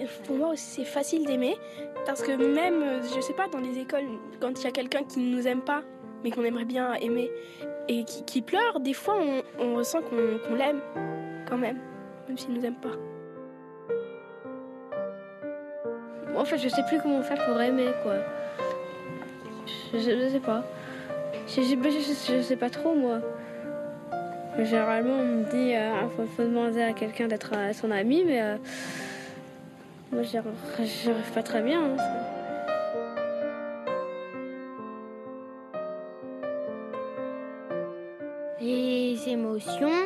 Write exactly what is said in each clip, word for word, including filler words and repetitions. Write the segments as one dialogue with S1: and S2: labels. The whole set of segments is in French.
S1: pour moi aussi, c'est facile d'aimer. Parce que même, je sais pas, dans les écoles, quand il y a quelqu'un qui ne nous aime pas, mais qu'on aimerait bien aimer, et qui, qui pleure, des fois, on, on ressent qu'on, qu'on l'aime quand même, même s'il ne nous aime pas.
S2: En fait, je sais plus comment faire pour aimer, quoi. Je, je, je sais pas. Je, je, je, je sais pas trop, moi. Généralement, on me dit euh, faut, faut demander à quelqu'un d'être euh, son ami, mais euh, moi, j'y arrive, j'y arrive pas très bien. Hein,
S3: les émotions,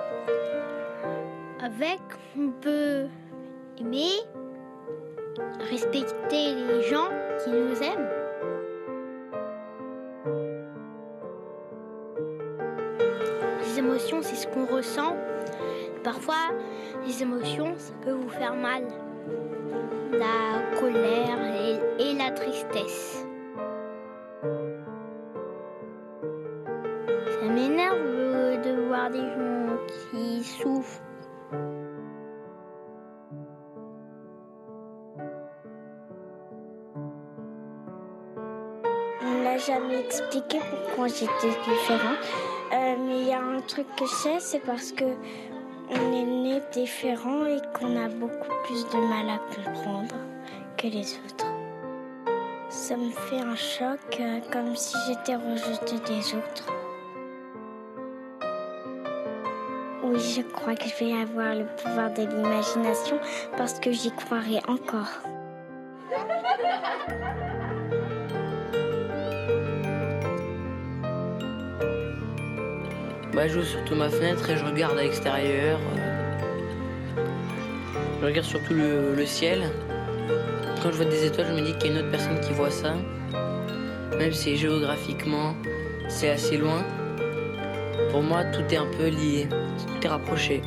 S3: avec, on peut aimer, respecter les gens qui nous aiment. Les émotions, c'est ce qu'on ressent. Parfois, les émotions, ça peut vous faire mal. La colère et, et la tristesse. Ça m'énerve de voir des gens qui souffrent.
S4: On n'a jamais expliqué pourquoi j'étais différente. Euh, mais il y a un truc que je sais, c'est parce que on est né différent et qu'on a beaucoup plus de mal à comprendre que les autres. Ça me fait un choc, euh, comme si j'étais rejetée des autres. Oui, je crois que je vais avoir le pouvoir de l'imagination parce que j'y croirai encore.
S5: Bah, je joue surtout ma fenêtre et je regarde à l'extérieur. Je regarde surtout le, le ciel. Quand je vois des étoiles, je me dis qu'il y a une autre personne qui voit ça. Même si géographiquement, c'est assez loin. Pour moi, tout est un peu lié, tout est rapproché.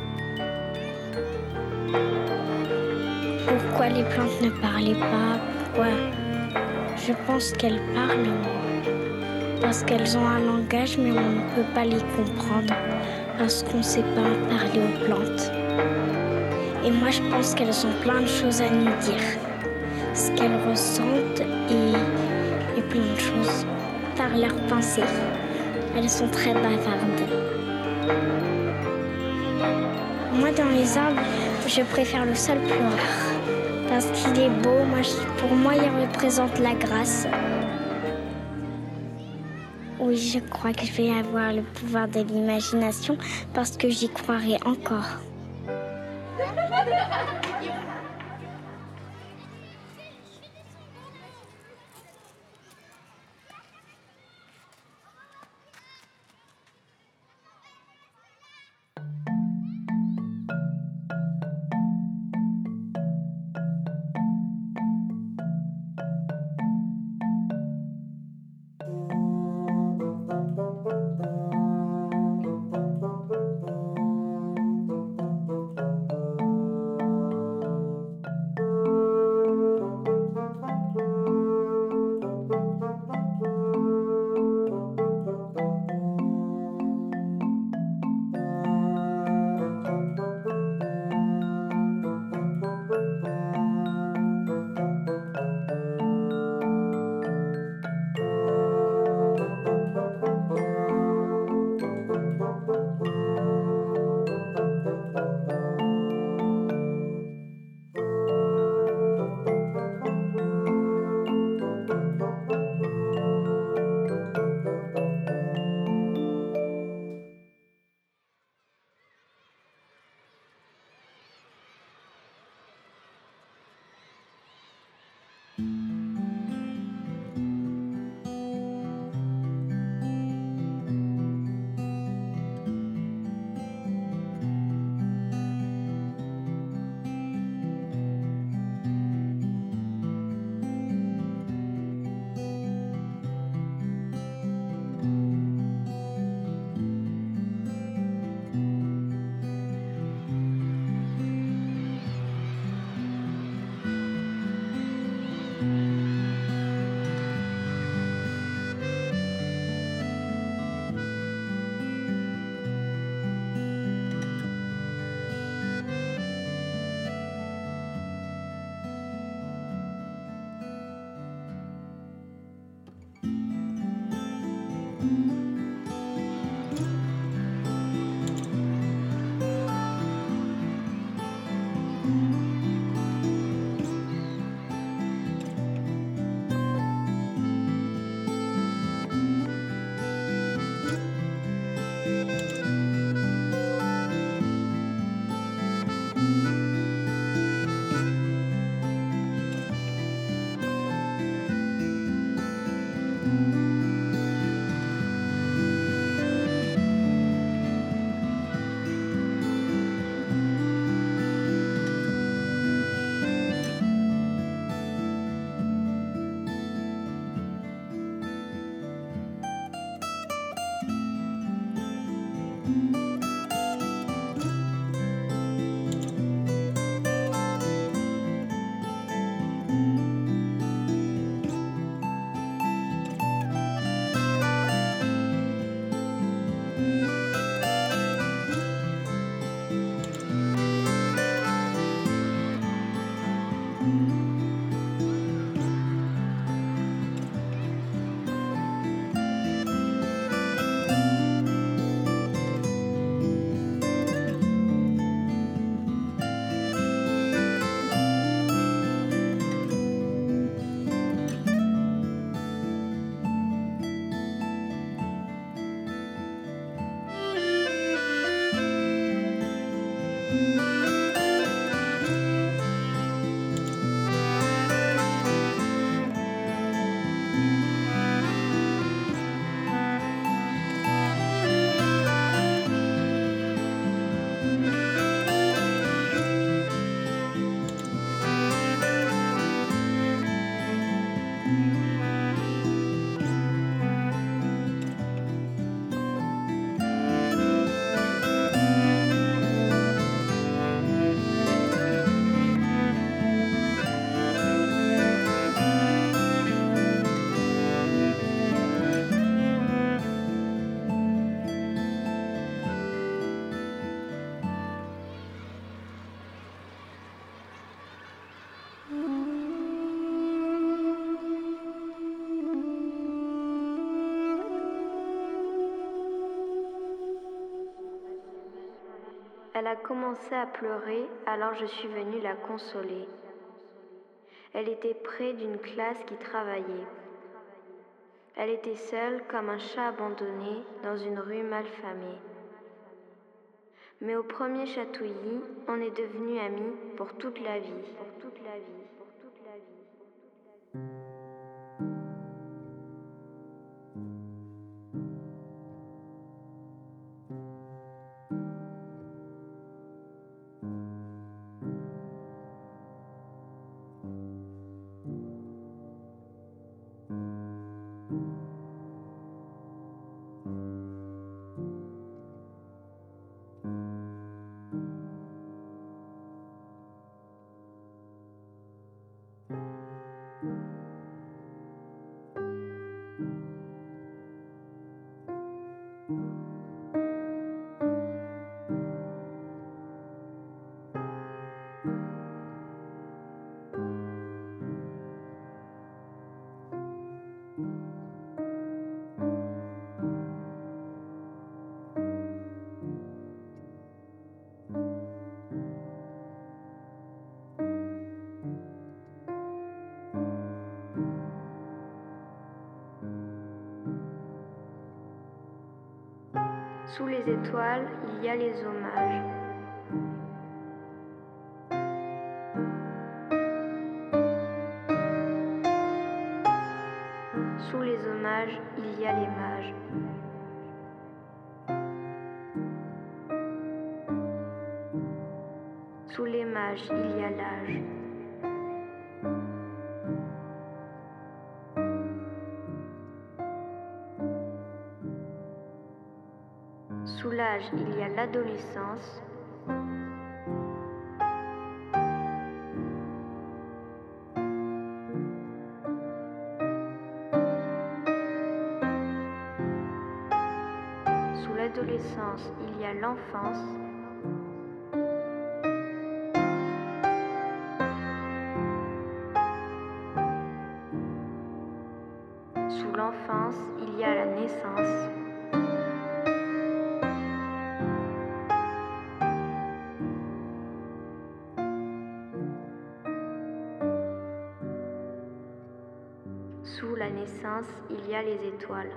S4: Pourquoi les plantes ne parlaient pas? Pourquoi? Je pense qu'elles parlent. Parce qu'elles ont un langage, mais on ne peut pas les comprendre. Parce qu'on ne sait pas parler aux plantes. Et moi, je pense qu'elles ont plein de choses à nous dire. Ce qu'elles ressentent et, et plein de choses par leurs pensées. Elles sont très bavardes. Moi, dans les arbres, je préfère le sol pleureur. Parce qu'il est beau. Moi, pour moi, il représente la grâce. Oui, je crois que je vais avoir le pouvoir de l'imagination parce que j'y croirai encore.
S6: Elle a commencé à pleurer, alors je suis venue la consoler. Elle était près d'une classe qui travaillait. Elle était seule comme un chat abandonné dans une rue malfamée. Mais au premier chatouillis, on est devenus amis pour toute la vie. Pour toute la vie. Pour toute la vie. Sous les étoiles, il y a les hommages. Sous les hommages, il y a les mages. Sous les mages, il y a l'âge. Sous l'âge, il y a l'adolescence. Sous l'adolescence, il y a l'enfance. Sous l'enfance, il y a la naissance. Sous la naissance, il y a les étoiles.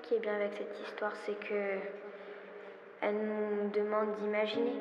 S6: qui est bien avec cette histoire, c'est que elle nous demande d'imaginer.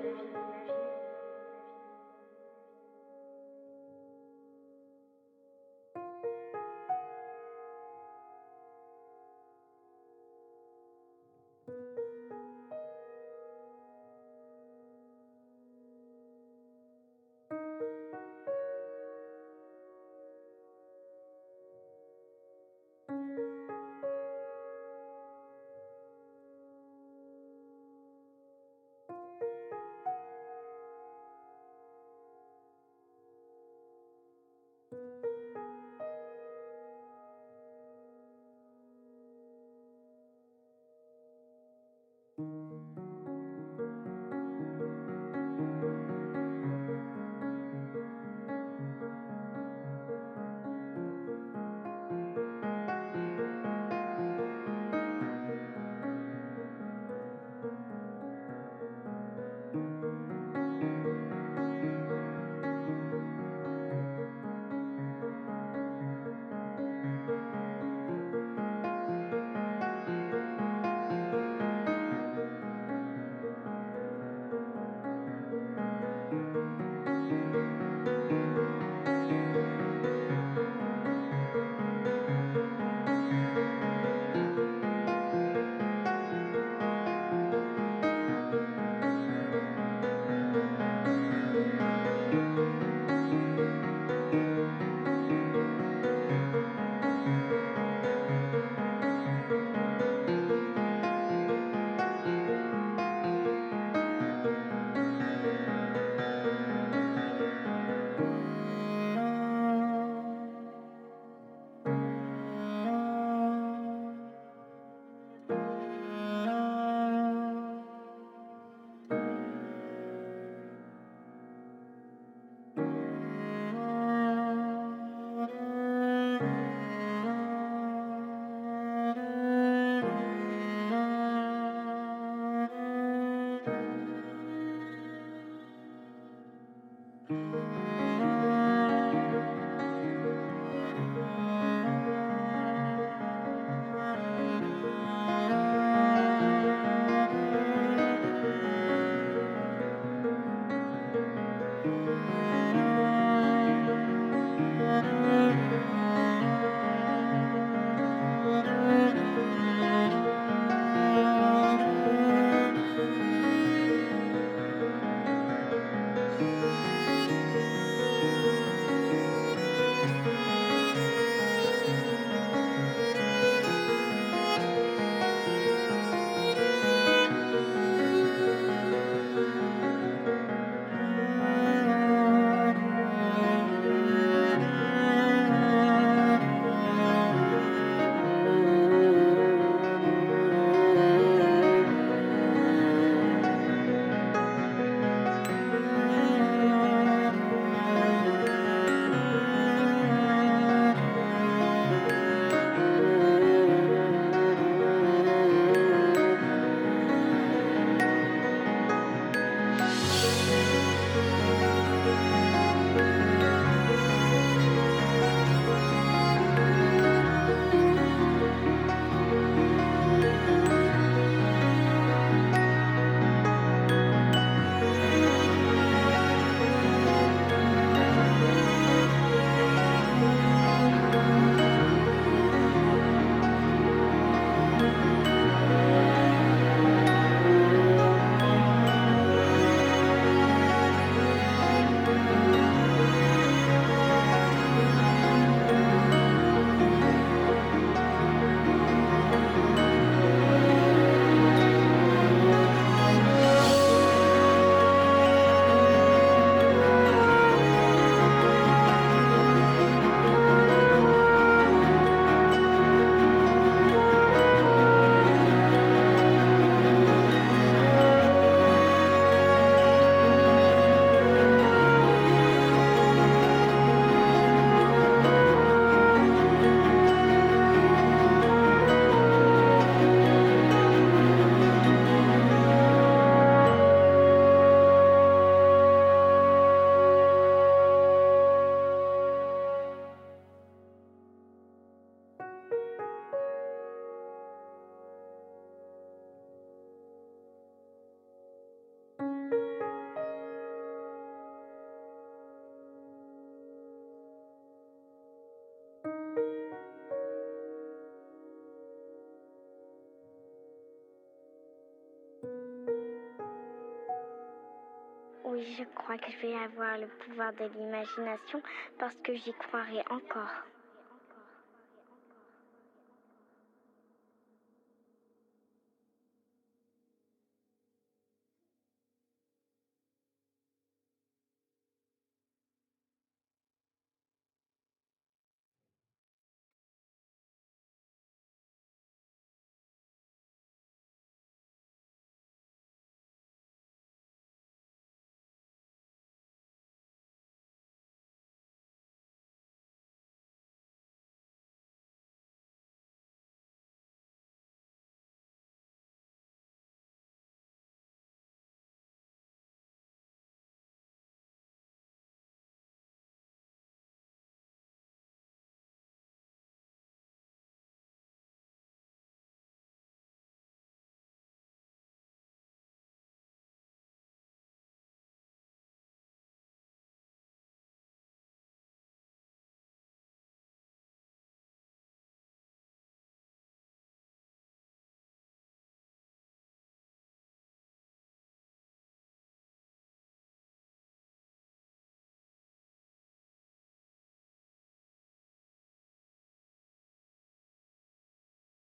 S4: Oui, je crois que je vais avoir le pouvoir de l'imagination parce que j'y croirai encore.